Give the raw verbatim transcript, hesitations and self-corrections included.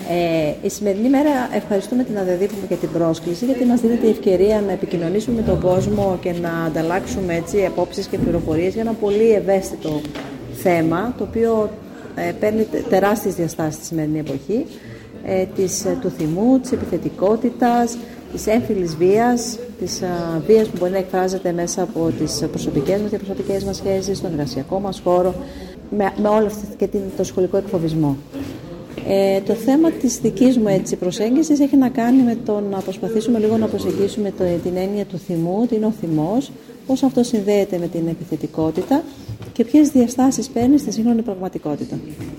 Ε, η σημερινή μέρα ευχαριστούμε την ΑΔΕΔΗΠ για την πρόσκληση, γιατί μας δίνεται η ευκαιρία να επικοινωνήσουμε με τον κόσμο και να ανταλλάξουμε έτσι απόψεις και πληροφορίες για ένα πολύ ευαίσθητο θέμα, το οποίο ε, παίρνει τεράστιες διαστάσεις στη σημερινή εποχή, ε, της, του θυμού, της επιθετικότητας, της έμφυλης βίας, της α, βίας που μπορεί να εκφράζεται μέσα από τις προσωπικές μας, διαπροσωπικές μας σχέσεις, στον εργασιακό μας χώρο, με, με όλο αυτό και την, το σχολικό εκφοβισμό. Ε, το θέμα της δικής μου έτσι, προσέγγισης έχει να κάνει με το να προσπαθήσουμε λίγο να προσεγγίσουμε το, την έννοια του θυμού, τι είναι ο θυμός, πώς αυτό συνδέεται με την επιθετικότητα και ποιες διαστάσεις παίρνει στη σύγχρονη πραγματικότητα.